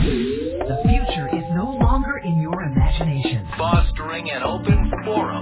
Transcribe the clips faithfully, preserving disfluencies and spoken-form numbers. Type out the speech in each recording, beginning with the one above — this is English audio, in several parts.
The future is no longer in your imagination. Fostering an open forum.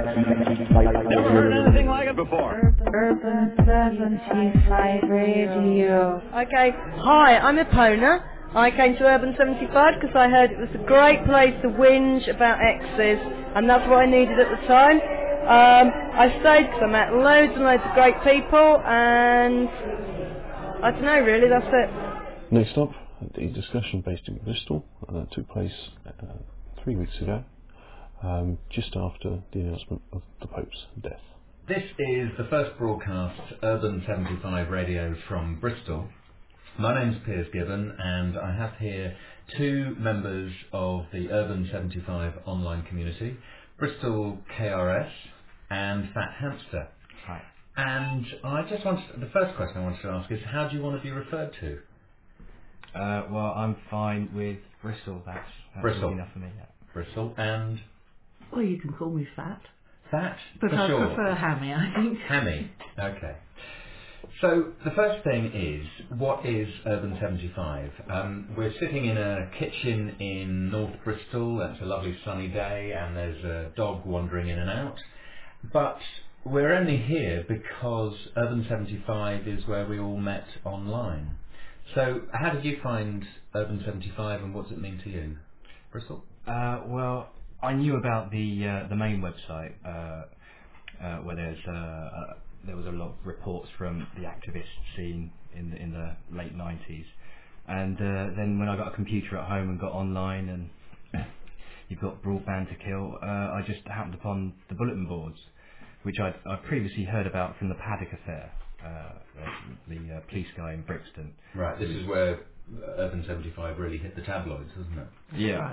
Never heard anything like it before. Urban seventy-five Radio. Okay, hi, I'm Epona. I came to Urban seventy-five because I heard it was a great place to whinge about exes, and that's what I needed at the time. Um, I stayed because I met loads and loads of great people, and I don't know, really, that's it. Next up, the discussion based in Bristol uh, took place uh, three weeks ago, um, just after the announcement of the Pope's death. This is the first broadcast Urban seventy-five Radio from Bristol. My name's Piers Gibbon, and I have here two members of the Urban seventy-five online community, Bristol K R S and Fat Hamster. Hi. And I just wanted, the first question I wanted to ask is, how do you want to be referred to? Uh, well, I'm fine with Bristol. That's, that's Bristol. enough for me. Yeah. Bristol and Well, you can call me Fat. Fat, But for I sure. prefer Hammy, I think. Hammy, okay. So the first thing is, what is Urban seventy-five? Um, we're sitting in a kitchen in North Bristol. It's a lovely sunny day and there's a dog wandering in and out. But we're only here because Urban seventy-five is where we all met online. So how did you find Urban seventy-five and what does it mean to you? Bristol? Uh, well, I knew about the uh, the main website uh, uh, where there's uh, uh, there was a lot of reports from the activist scene in the in the late nineties, and uh, then when I got a computer at home and got online and you've got broadband to kill, uh, I just happened upon the bulletin boards, which I'd, I'd previously heard about from the Paddock affair, uh, the uh, police guy in Brixton. Right, this is where Urban seventy-five really hit the tabloids, wasn't it? Yeah.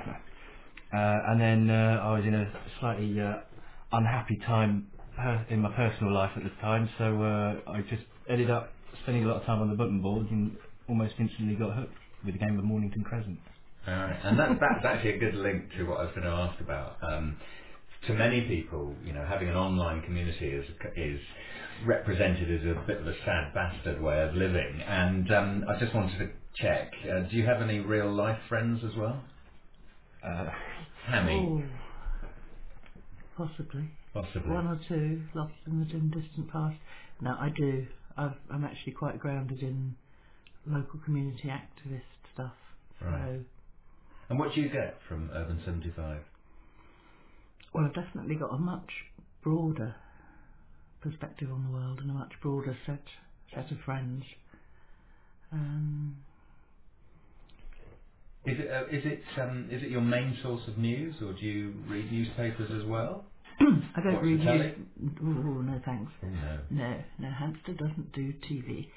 uh, and then uh, I was in a slightly uh, unhappy time per- in my personal life at the time, so uh, I just ended up spending a lot of time on the button boards and almost instantly got hooked with the game of Mornington Crescent. Alright, and that, that's actually a good link to what I was going to ask about. Um, to many people, you know, having an online community is is represented as a bit of a sad bastard way of living, and um, I just wanted to check, uh, do you have any real life friends as well? Uh, Hammy? Oh, possibly. Possibly. One or two lost in the dim distant past. No, I do. I've, I'm actually quite grounded in local community activist stuff. Right. So, And what do you get from Urban seventy-five? well, I've definitely got a much broader perspective on the world and a much broader set set of friends. Um, Is it uh, is it um, is it your main source of news, or do you read newspapers as well? I don't Watch read the telly? news. Oh, no thanks. Oh, no. No, no, Hamster doesn't do T V.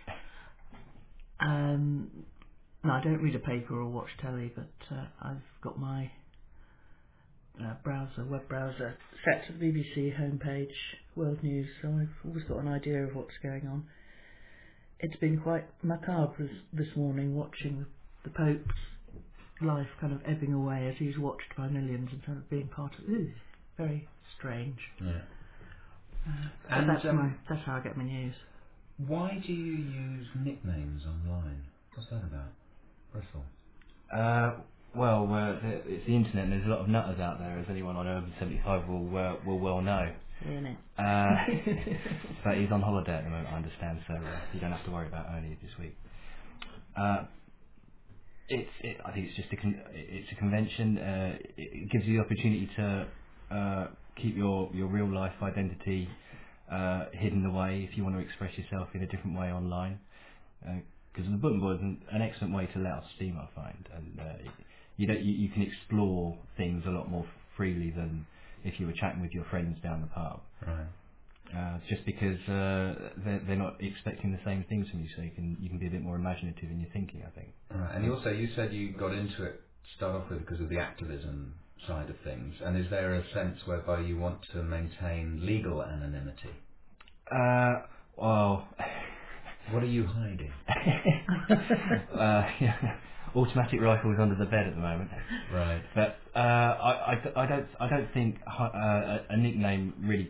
Um, no, I don't read a paper or watch telly, but uh, I've got my uh, browser, web browser, set to the B B C homepage, World News, so I've always got an idea of what's going on. It's been quite macabre this, this morning watching the Pope's life kind of ebbing away as he's watched by millions and kind of being part of it. Very strange. Yeah. Uh, but And, that's, um, my, that's how I get my news. Why do you use nicknames online? What's that about? Bristol. uh, well, uh, the, it's the internet and there's a lot of nutters out there, as anyone on Urban seventy-five will uh, will well know. Isn't it? Uh, but he's on holiday at the moment, I understand, so uh, you don't have to worry about Ernie this week. Uh, it's, it, I think it's just a con- it's a convention. Uh, it, it gives you the opportunity to uh, keep your, your real life identity uh, hidden away if you want to express yourself in a different way online. Because the bulletin board is an, an excellent way to let off steam, I find, and uh, you don't you, you can explore things a lot more freely than if you were chatting with your friends down the pub. Right. Uh, just because uh, they're, they're not expecting the same things from you, so you can you can be a bit more imaginative in your thinking, I think. Right. And you also, you said you got into it to start off with because of the activism side of things. And is there a sense whereby you want to maintain legal anonymity? Uh, well, what are you hiding? uh, yeah, automatic rifles under the bed at the moment. Right. But uh, I, I, I don't I don't think uh, a, a nickname really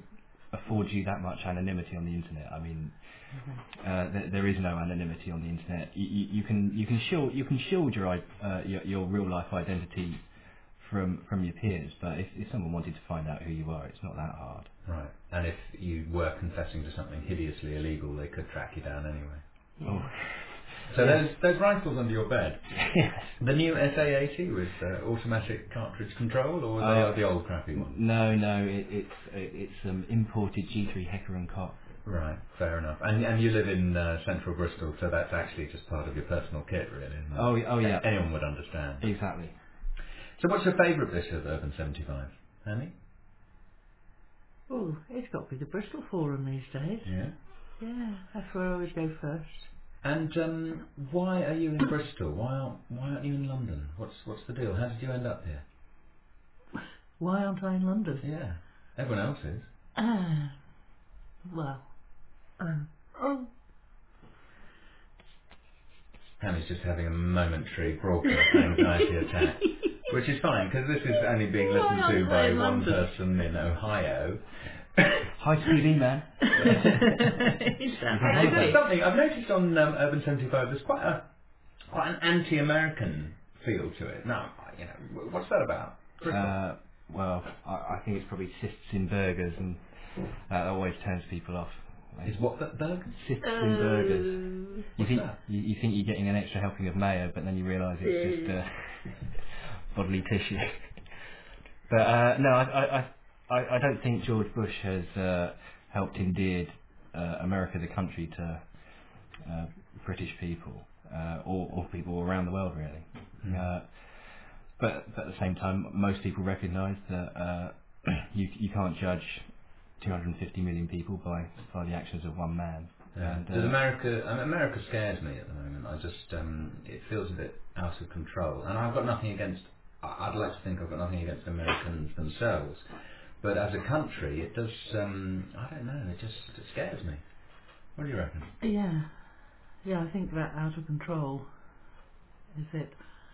affords you that much anonymity on the internet. I mean, uh, th- there is no anonymity on the internet. You, you, you can you can shield you can shield your i- uh, your, your real life identity from from your peers, but if, if someone wanted to find out who you are, it's not that hard. Right. And if you were confessing to something hideously illegal, they could track you down anyway. Oh. So Yes. there's there's rifles under your bed. Yes. The new S A eighty with uh, automatic cartridge control, or the, Uh, the old crappy one? No, no, it, it's it, it's um, imported G three Hecker and Koch. Right, fair enough. And and you live in uh, central Bristol, so that's actually just part of your personal kit, really. isn't it? Oh, y- oh yeah, Anyone would understand. exactly. So what's your favourite bit of Urban seventy-five, Annie? Oh, it's got to be the Bristol Forum these days. Yeah. Yeah, that's where I always go first. And um, why are you in Bristol? Why aren't Why aren't you in London? What's What's the deal? How did you end up here? Why aren't I in London? Yeah, everyone else is. Ah, well, um, oh, Annie's just having a momentary broadcast anxiety attack, which is fine because this is only being Why listened to aren't I by in one London? person in Ohio. Hi, T V man. It's that There's heavy. something I've noticed on um, Urban seventy-five. There's quite a quite an anti-American feel to it. Now, you know, wh- what's that about? Uh, well, I, I think it's probably cysts in burgers, and that always turns people off. Is what that burger? Cysts in burgers. Uh, You What's think that? you, you think you're getting an extra helping of mayo, but then you realise it's just uh, bodily tissue. But uh, no, I, I I I don't think George Bush has uh, helped endear uh, America, the country, to uh, British people uh, or or people around the world, really. Mm. Uh, but, but at the same time, most people recognise that uh, you you can't judge two hundred fifty million people by by the actions of one man. Yeah. And, Does uh, America? I mean, America scares me at the moment. I just um, it feels a bit out of control, and I've got nothing against. I- I'd like to think I've got nothing against Americans themselves, but as a country, it does. Um, I don't know. It just it scares me. What do you reckon? yeah, yeah, I think that out of control is it.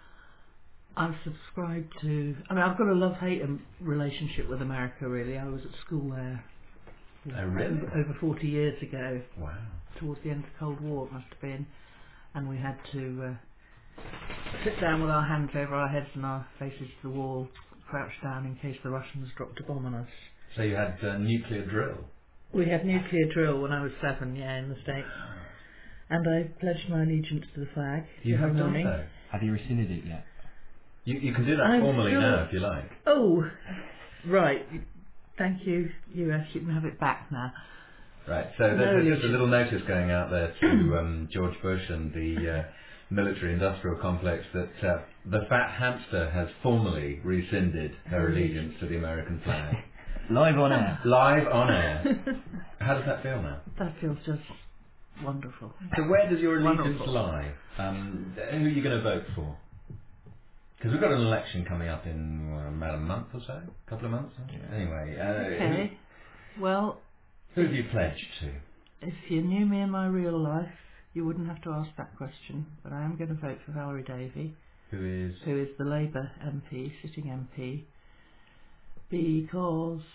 I've subscribed to. I mean, I've got a love-hate um, relationship with America. Really, I was at school there. Oh, really? Over, over forty years ago, Wow. towards the end of the Cold War, it must have been, and we had to uh, sit down with our hands over our heads and our faces to the wall, crouched down in case the Russians dropped a bomb on us. So you had uh, nuclear drill. We had nuclear drill when I was seven, yeah, in the States, and I pledged my allegiance to the flag. You have every done morning. so. have you rescinded it yet? You you can do that I'm formally still- now if you like. Oh, right. Thank you, U S. You can have it back now. Right, so No, there's you just a little notice going out there to um, George Bush and the uh, military-industrial complex that uh, the fat hamster has formally rescinded her allegiance to the American flag. Live on air. Live on air. How does that feel now? That feels just wonderful. So where does your allegiance Wonderful. lie? Um, who are you going to vote for? Because we've got an election coming up in uh, about a month or so, a couple of months. Yeah. Anyway, uh, Okay. Well, who, who have you pledged to? if you knew me in my real life, you wouldn't have to ask that question. But I am going to vote for Valerie Davey, Who is? who is the Labour M P, sitting M P, because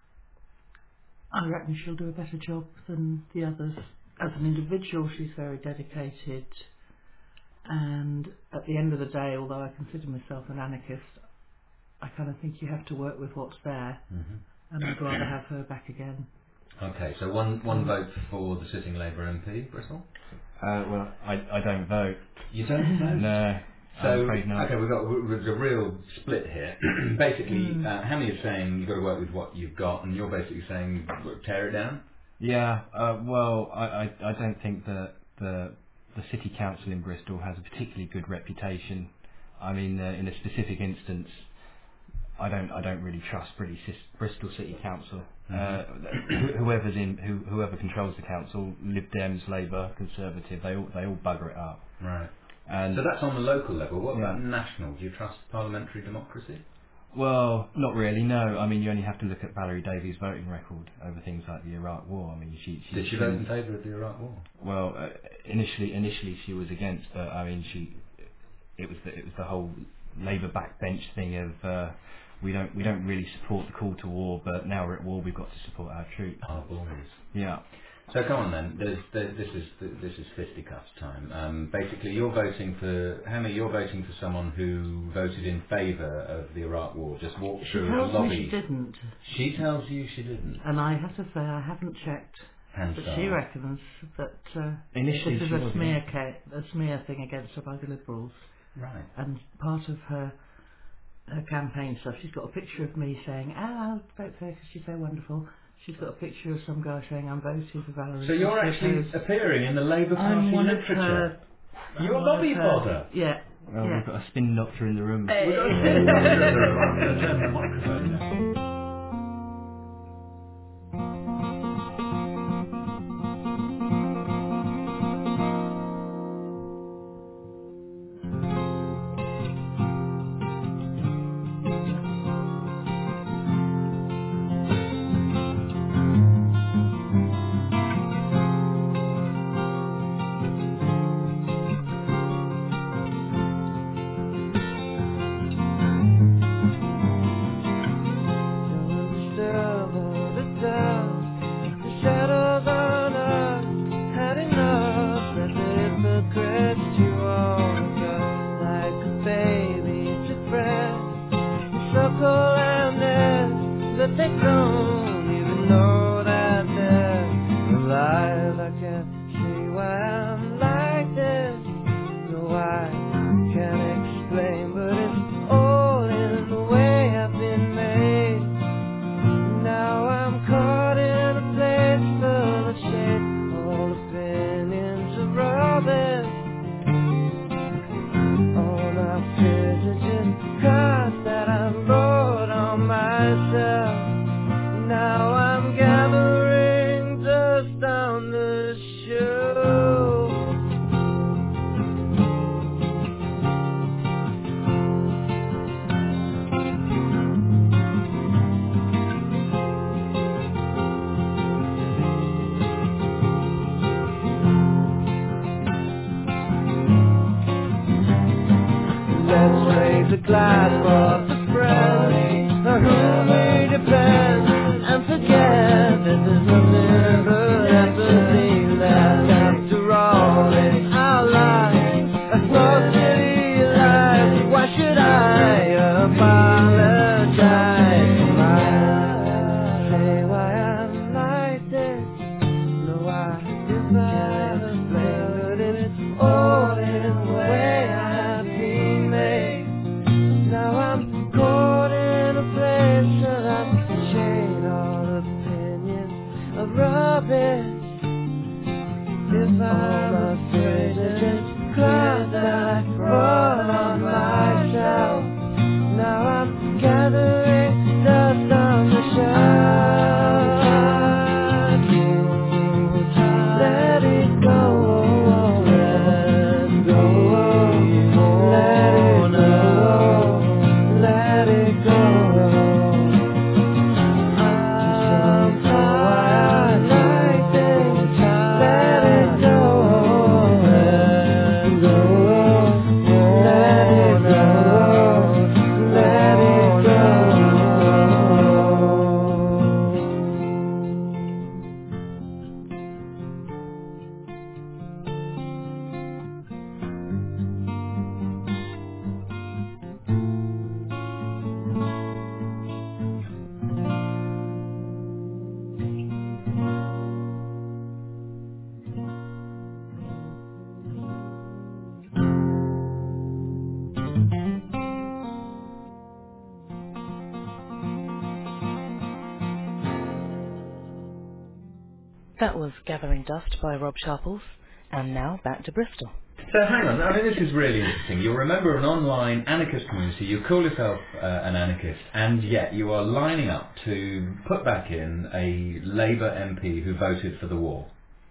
I reckon she'll do a better job than the others. As an individual, she's very dedicated, and at the end of the day, although I consider myself an anarchist, I kind of think you have to work with what's there, Mm-hmm. and I'd rather have her back again. Okay, so one one vote for the sitting Labour M P, Bristol? Uh, well, I I don't vote. You don't vote? No, So, I'm afraid not. okay, we've got there's a real split here. Basically, Mm. uh, Hammy is saying you've got to work with what you've got, and you're basically saying look, tear it down. Yeah, uh, well, I, I I don't think that the the city council in Bristol has a particularly good reputation. I mean, uh, in a specific instance, I don't I don't really trust British Bristol City Council. Mm-hmm. Uh, wh- whoever's in who, whoever controls the council, Lib Dems, Labour, Conservative, they all they all bugger it up. Right. And So that's on the local level. What about Yeah. national? Do you trust parliamentary democracy? well, not really. No, I mean you only have to look at Valerie Davies' voting record over things like the Iraq War. I mean, she, she Did she vote in favour of the Iraq War? Well, uh, initially, initially she was against, but I mean, she, it was the, it was the whole Labour backbench thing of uh, we don't we don't really support the call to war, but now we're at war, we've got to support our troops. Our boys. Yeah. So come on then. There's, there's, this is this is fisticuffs time. Um, basically, you're voting for Hammy. You're voting for someone who voted in favour of the Iraq War. Just walked She through tells a lobby. me she didn't, She tells you she didn't. and I have to say I haven't checked. But Hansard. she reckons that uh, Initially this is she a was, smear, yeah. ca- a smear thing against her by the Liberals, Right. and part of her her campaign stuff. She's got a picture of me saying, "Ah, I'll vote for her because she's so wonderful." She's got a picture of some guy saying, "I'm voting for Valerie." So you're She actually says, appearing in the Labour Party I'm one literature. of her. You're a I'm one lobby of her- fodder. Yeah. Well, yeah. we've got a spin doctor in the room. Hey. We've got a spin doctor in the room. I'm going to turn the microphone down. That was Gathering Dust by Rob Sharples, and now back to Bristol. So hang on, I mean this is really interesting. You're a member of an online anarchist community, you call yourself uh, an anarchist, and yet you are lining up to put back in a Labour M P who voted for the war.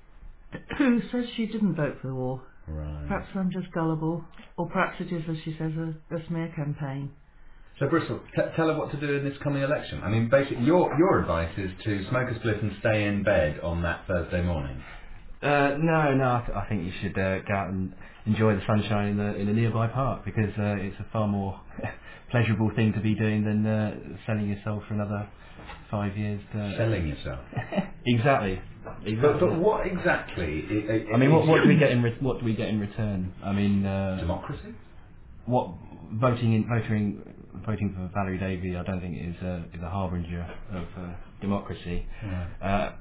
Who says she didn't vote for the war? Right. Perhaps I'm just gullible, or perhaps it is, as she says, a, a smear campaign. So Bristol, t- tell her what to do in this coming election. I mean, basically, your your advice is to smoke a split and stay in bed on that Thursday morning. Uh, no, no. I, th- I think you should uh, go out and enjoy the sunshine in a, in a nearby park, because uh, it's a far more pleasurable thing to be doing than uh, selling yourself for another five years. To... Selling yourself. exactly. Exactly. But, but what exactly? I, I, I mean, what, what do we get in? Re- what do we get in return? I mean, uh, democracy. What voting in voting voting for Valerie Davey, I don't think is a is a harbinger of uh, democracy. Right. Uh,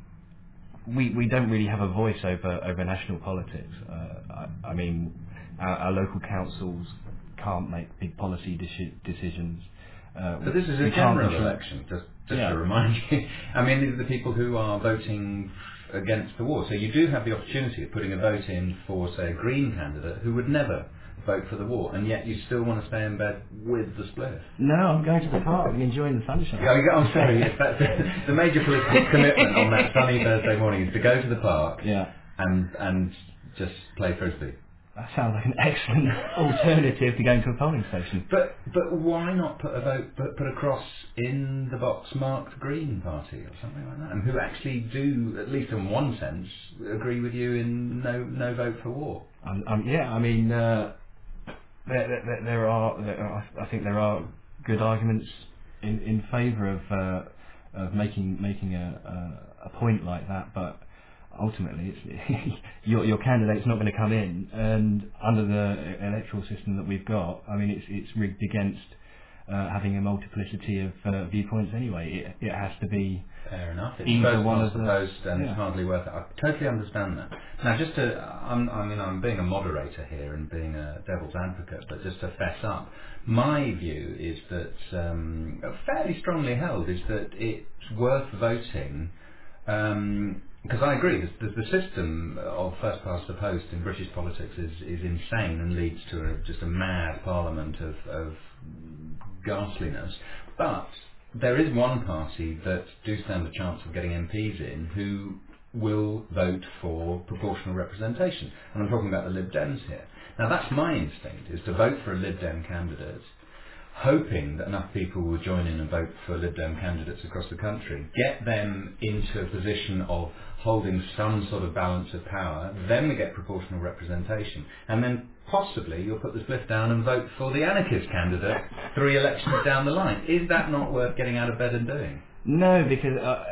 we we don't really have a voice over over national politics. Uh, I, I mean, our, our local councils can't make big policy deci- decisions. Uh, but this is a we can't general control- election, just just yeah. to remind you. I mean, these are the people who are voting against the war. So you do have the opportunity of putting a vote in for, say, a Green candidate who would never vote for the war, and yet you still want to stay in bed with the spliff. No, I'm going to the park and enjoying the sunshine. Yeah, I'm sorry, yes, that's the major political commitment on that sunny Thursday morning is to go to the park yeah. and and just play frisbee. That sounds like an excellent alternative to going to a polling station. But but why not put a vote, put, put a cross in the box marked Green Party or something like that, and who actually do, at least in one sense, agree with you in no no vote for war? Um, um, yeah, I mean. Uh, There, there, there are, there are, I think there are good arguments in, in favour of uh, of making making a, a a point like that, but ultimately, it's your your candidate's not going to come in, and under the electoral system that we've got, I mean, it's it's rigged against uh, having a multiplicity of uh, viewpoints anyway. It it has to be. Fair enough. It's either first one past of the the post, and yeah. it's hardly worth it. I totally understand that. Now, just to, I'm, I mean, I'm being a moderator here and being a devil's advocate, but just to fess up, my view is that, um, fairly strongly held, is that it's worth voting. Um, because I agree, the, the system of first past the post in British politics is, is insane and leads to a, just a mad parliament of, of ghastliness. But there is one party that do stand a chance of getting M Ps in who will vote for proportional representation. And I'm talking about the Lib Dems here. Now that's my instinct, is to vote for a Lib Dem candidate, hoping that enough people will join in and vote for Lib Dem candidates across the country, get them into a position of holding some sort of balance of power, then we get proportional representation, and then possibly you'll put the spliff down and vote for the anarchist candidate three elections down the line. Is that not worth getting out of bed and doing? No, because uh,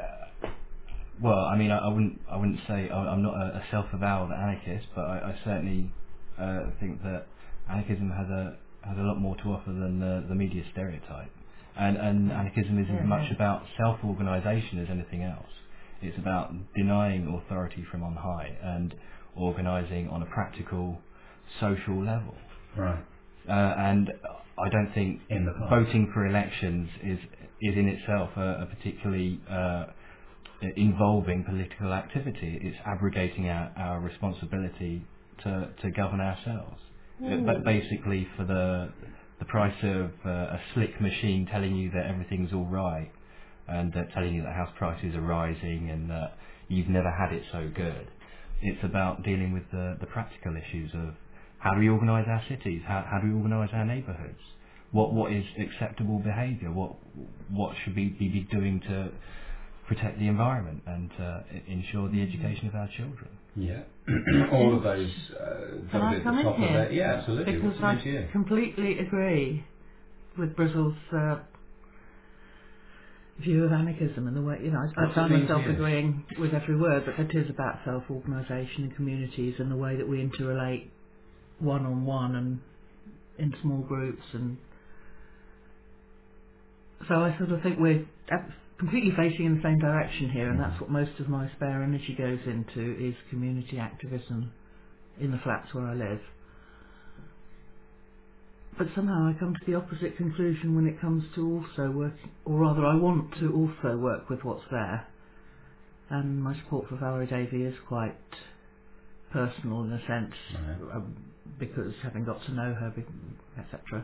well, I mean, I, I wouldn't, I wouldn't say I, I'm not a, a self-avowed anarchist, but I, I certainly uh, think that anarchism has a has a lot more to offer than the, the media stereotype, and and anarchism isn't yeah, much yeah. about self-organisation as anything else. It's about denying authority from on high and organising on a practical, social level. Right. Uh, and I don't think In the past. voting for elections is is in itself a, a particularly uh, involving political activity. It's abrogating our, our responsibility to, to govern ourselves. Mm. But basically, for the the price of uh, a slick machine telling you that everything's all right, and uh, telling you that house prices are rising and that you've never had it so good. It's about dealing with the, the practical issues of how do we organise our cities, how, how do we organise our neighbourhoods, what what is acceptable behaviour, what what should we be doing to protect the environment and uh, ensure the education of our children. Yeah. All of those uh, Can I at come the in top of here? it. Yeah, absolutely. Because What's I news to you? completely agree with Brizzle's uh, view of anarchism and the way, you know, I, I What's found it mean to myself you? agreeing with every word, but it is about self-organisation and communities and the way that we interrelate one-on-one and in small groups, and so I sort of think we're ab- completely facing in the same direction here, and Mm-hmm. that's what most of my spare energy goes into, is community activism in the flats where I live. But somehow I come to the opposite conclusion when it comes to also work, or rather I want to also work with what's there. And my support for Valerie Davey is quite personal in a sense, Right. um, because having got to know her, et cetera.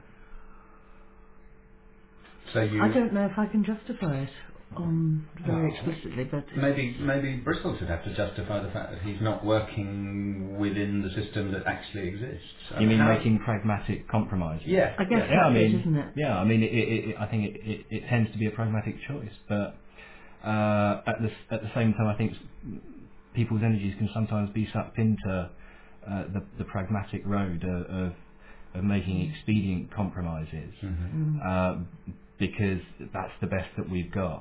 So you I don't know if I can justify it um, very Well, explicitly, but maybe maybe Bristol should have to justify the fact that he's not working within the system that actually exists. You mean How- making pragmatic compromises? Yeah. I guess Yeah, that's I mean, it, isn't it? yeah, I mean, it, it, it, I think it, it, it tends to be a pragmatic choice, but uh, at the s- at the same time, I think s- people's energies can sometimes be sucked into uh, the, the pragmatic road of, of, of making expedient compromises, Mm-hmm. uh, because that's the best that we've got.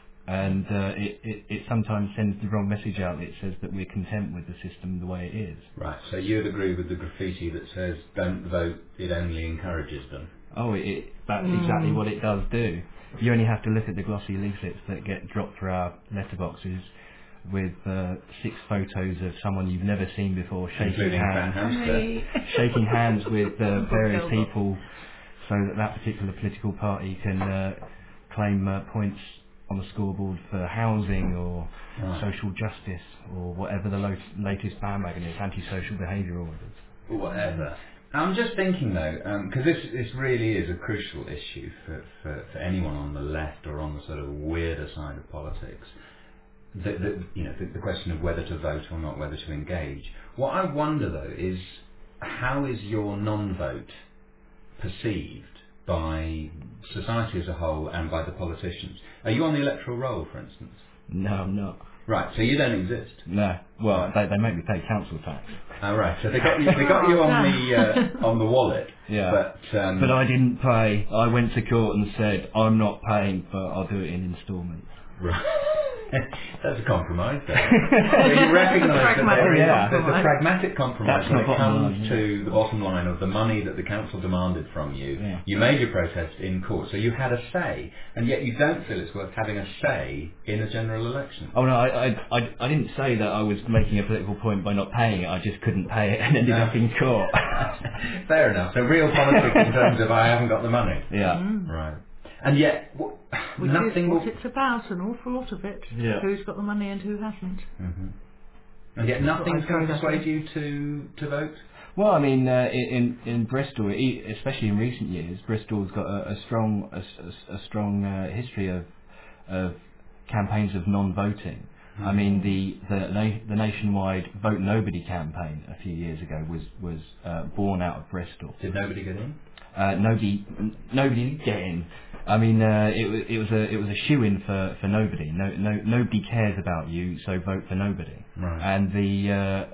And uh, it, it, it sometimes sends the wrong message out. It says that we're content with the system the way it is. Right, so you'd agree with the graffiti that says, don't vote, it only encourages them. Oh, it, it, that's Mm. exactly what it does do. You only have to look at the glossy leaflets that get dropped through our letterboxes with uh, six photos of someone you've never seen before shaking Including Fat hands, Hamster. shaking hands with uh, various Elbow. people, so that that particular political party can uh, claim uh, points on the scoreboard for housing or Right. social justice or whatever the lo- latest bandwagon is, antisocial behaviour orders. Whatever. I'm just thinking though, because this this really is a crucial issue for, for, for anyone on the left or on the sort of weirder side of politics. The, the, you know, the, the question of whether to vote or not, whether to engage. What I wonder though is, how is your non-vote perceived by society as a whole and by the politicians? Are you on the electoral roll, for instance? No, I'm not. Right, so you don't exist. No. Well, they, they make me pay council tax. Oh, right. So they got you. They got you on the uh, on the wallet. Yeah. But um, But I didn't pay. I went to court and said, I'm not paying, but I'll do it in instalments. right. That's a compromise. Though. So you recognise that there is Yeah. there's a pragmatic compromise That's when the it bottom comes line, yeah. to the bottom line of the money that the council demanded from you. Yeah. You made your protest in court, so you had a say, and yet you don't feel it's worth having a say in a general election. Oh no, I, I, I, I didn't say that I was making a political point by not paying it. I just couldn't pay it and ended No. up in court. Fair enough. So real politics in terms of I haven't got the money. Yeah. Mm. Right. And yet, w- Which nothing is will. what it's about, an awful lot of it. Yeah. Who's got the money and who hasn't. hmm And yet, That's nothing's what I going to throw that persuade in. you to to vote. Well, I mean, uh, in in Bristol, e- especially in recent years, Bristol's got a, a strong a, s- a strong uh, history of of campaigns of non-voting. I mean, the the, na- the nationwide Vote Nobody campaign a few years ago was was uh, born out of Bristol. Did nobody get in? Uh, nobody, n- nobody did get in. I mean, uh, it, wa- it was a it was a shoe-in for, for nobody. No, no, nobody cares about you, so vote for nobody. Right. And the, uh,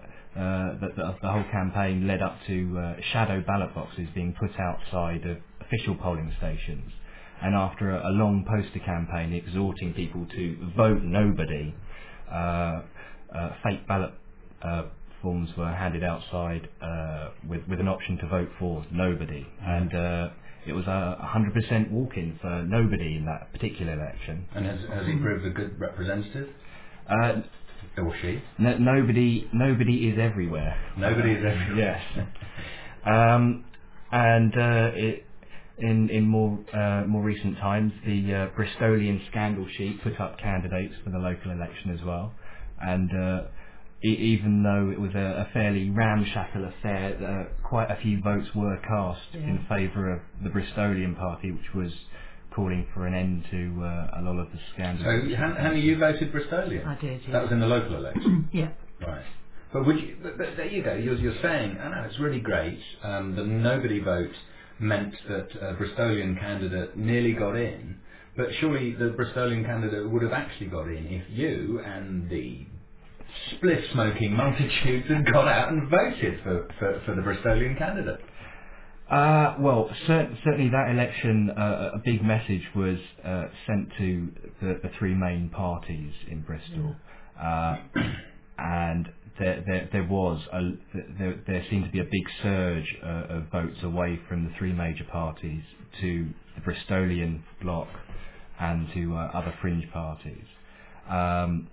uh, the, the the whole campaign led up to uh, shadow ballot boxes being put outside of official polling stations. And after a, a long poster campaign exhorting people to vote nobody, uh, uh, fake ballot uh, forms were handed outside uh, with with an option to vote for nobody, and uh, it was a one hundred percent walk-in for nobody in that particular election. And has has he proved a good representative? Uh, Or she? n- nobody, nobody is everywhere. Nobody is everywhere. Yes. Um, and uh, it, in in more uh, more recent times, the uh, Bristolian scandal sheet put up candidates for the local election as well, and uh, e- even though it was a, a fairly ramshackle affair, uh, quite a few votes were cast Yeah. in favour of the Bristolian party, which was calling for an end to uh, a lot of the scandals. So, Han- Hannah, you voted Bristolian? I did, yeah. That was in the local election? Yeah. Right. But would you, but, but there you go, you're, you're saying, I know, it's really great, um, the nobody vote meant that a Bristolian candidate nearly got in, but surely the Bristolian candidate would have actually got in if you and the spliff-smoking multitudes had got out and voted for, for, for the Bristolian candidate. Uh, well, cer- certainly that election, uh, a big message was uh, sent to the, the three main parties in Bristol, uh, and there, there, there was a, there, there seemed to be a big surge uh, of votes away from the three major parties to the Bristolian bloc and to uh, other fringe parties, um,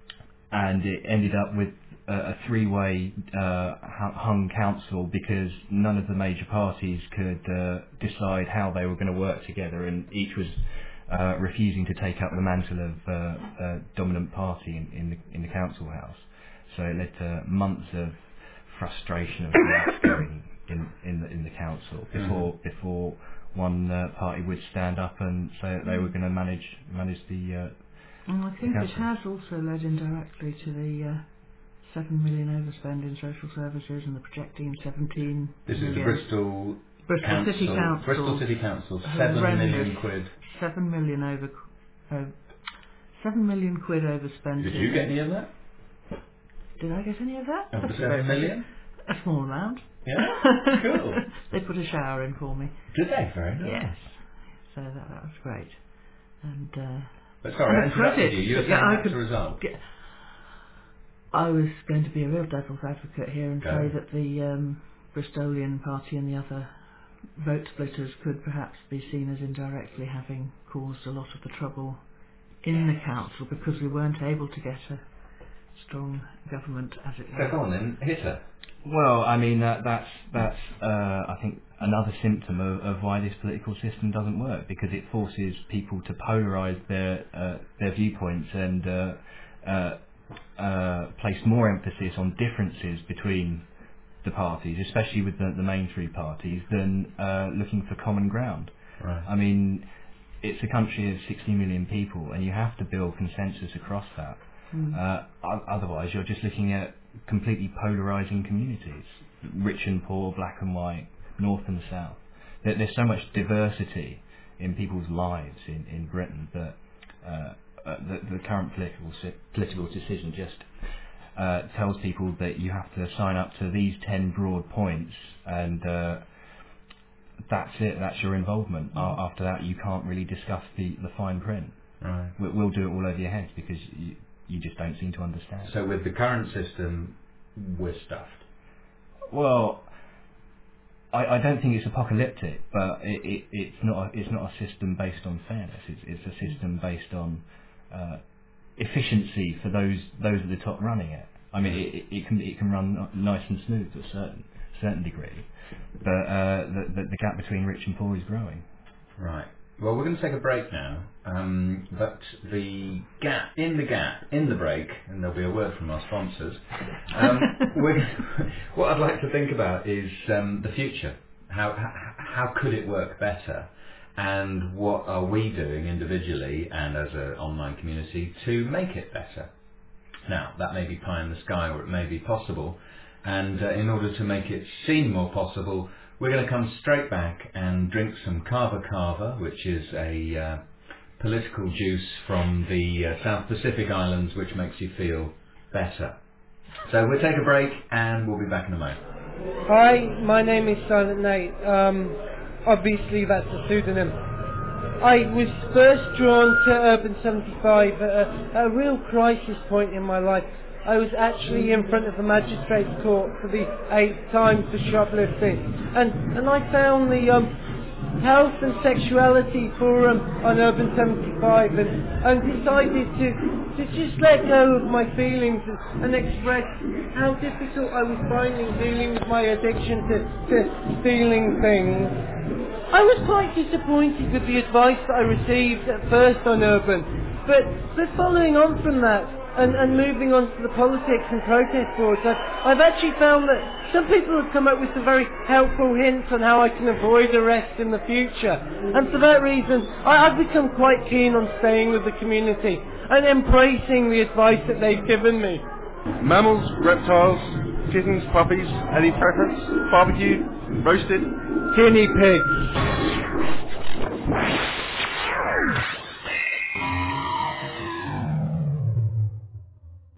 and it ended up with a, a three-way uh, hu- hung council because none of the major parties could uh, decide how they were going to work together, and each was uh, refusing to take up the mantle of uh, uh, dominant party in, in the in the council house. So it led to months of frustration of going in in the, in the council before mm. before one uh, party would stand up and say that they were going to manage manage the. Uh, And I think it has also led indirectly to the uh, seven million overspend in social services and the projecting seventeen. This million. is the Bristol Bristol Council, City Council. Bristol City Council, seven million quid. Seven million over, uh, seven million quid overspent. Did you get any of that? Did I get any of that? Of the seven million? A small amount. Yeah, cool. They put a shower in for me. Did they? Very nice. Yes. So that, that was great. And uh, But sorry, I and interrupted you. You were saying yeah, I that's could the result. Get, I was going to be a real devil's advocate here and Go. say that the um, Bristolian party and the other vote splitters could perhaps be seen as indirectly having caused a lot of the trouble in the council because we weren't able to get a strong government as it So were. go on then, hit her. Well, I mean that that's that's uh, I think another symptom of, of why this political system doesn't work, because it forces people to polarise their uh, their viewpoints and uh, uh, uh, place more emphasis on differences between the parties, especially with the, the main three parties, than uh, looking for common ground. Right. I mean, it's a country of sixty million people, and you have to build consensus across that. Mm. Uh, o- otherwise, you're just looking at completely polarising communities, rich and poor, black and white, north and south. There, there's so much diversity in people's lives in, in Britain that uh, uh, the, the current political si- political decision just uh, tells people that you have to sign up to these ten broad points, and uh, that's it. That's your involvement. Mm. A- after that, you can't really discuss the, the fine print. Right. We- We'll do it all over your heads because you, you just don't seem to understand. So with the current system, we're stuffed. Well, I, I don't think it's apocalyptic, but it, it, it's not a, it's not a system based on fairness. It's, it's a system based on uh, efficiency for those those at the top running it. I mean, it, it, it can it can run nice and smooth to a certain certain degree, but uh, the, the the gap between rich and poor is growing. Right. Well, we're going to take a break now, um, but the gap, in the gap, in the break, and there'll be a word from our sponsors, um, we're, what I'd like to think about is um, the future. How, how how could it work better? And what are we doing individually and as an online community to make it better? Now, that may be pie in the sky or it may be possible, and uh, in order to make it seem more possible, we're going to come straight back and drink some Kava Kava, which is a uh, political juice from the uh, South Pacific Islands, which makes you feel better. So we'll take a break and we'll be back in a moment. Hi, my name is Silent Nate. Um, obviously that's a pseudonym. I was first drawn to Urban seventy-five at a, at a real crisis point in my life. I was actually in front of the magistrate's court for the eighth time for shoplifting, and and I found the um, health and sexuality forum on Urban seventy-five, and, and decided to to just let go of my feelings and, and express how difficult I was finding dealing with my addiction to, to stealing things. I was quite disappointed with the advice that I received at first on Urban, but but following on from that, And, and moving on to the politics and protest boards, I've, I've actually found that some people have come up with some very helpful hints on how I can avoid arrest in the future. And for that reason, I, I've become quite keen on staying with the community and embracing the advice that they've given me. Mammals, reptiles, kittens, puppies, any preference? Barbecue, roasted? Guinea pigs.